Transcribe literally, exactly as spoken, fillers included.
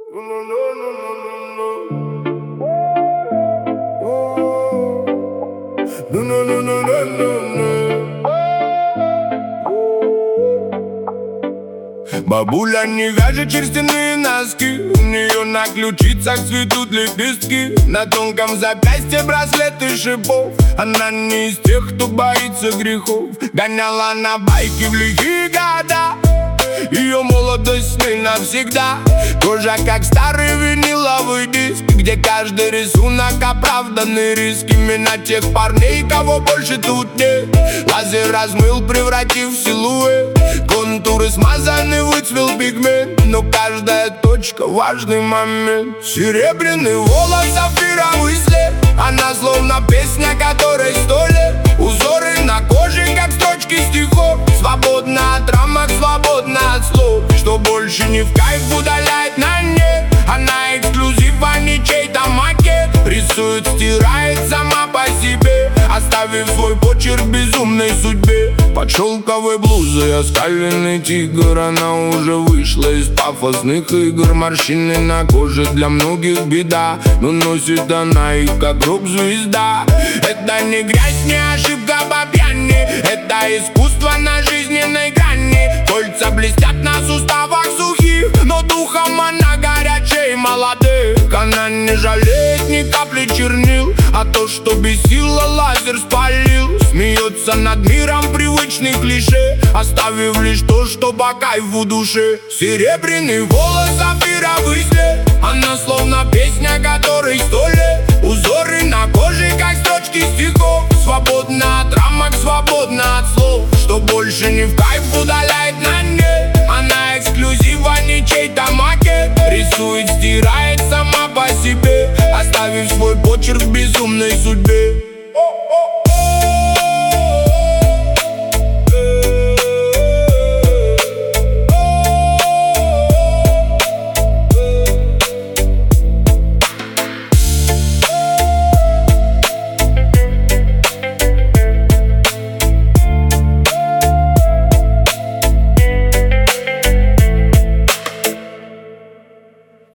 Бабуля не вяжет шерстяные носки, у нее на ключицах цветут лепестки, на тонком запястье браслеты шипов. Она не из тех, кто боится грехов. Гоняла на байке в лихие года, ее молодость с ней навсегда. Кожа как старый виниловый диск, где каждый рисунок оправданный риск. Именно тех парней, кого больше тут нет. Лазер размыл, превратив в силуэт. Контуры смазаны, выцвел пигмент, но каждая точка важный момент. Серебряный волос, сапфировый след, она словно песня, которой сто лет. Узоры на коже, как строчки стихов, свободна от рамок, свободна от слов. Что больше не в кайф, удаляет на нет. Она эксклюзив, а не чей-то макет. Рисует, стирает сама по себе, оставив свой почерк в безумной судьбе. Под шелковой блузой оскаленный тигр, она уже вышла из пафосных игр. Морщины на коже для многих беда, но носит она их как рок-звезда. Это не грязь, не ошибка по пьяни, это искусство на жизненной грани. Кольца блестят на суставах сухих, но духом она горячей молодых. Она не жалеет ни капли чернил, а то, что бесило, лазер спалил. Смеется над миром привычных клише, оставив лишь то, что по кайфу душе. Серебряный волос, сапфировый след, она словно песня, которой сто лет. Узоры на коже, как строчки стихов, свободна от рамок, свободна от слов. Что больше не в кайф, удаляет на нет. Она эксклюзив, а не чей-то макет. Рисует, стирает сама по себе, оставив свой почерк в безумной судьбе.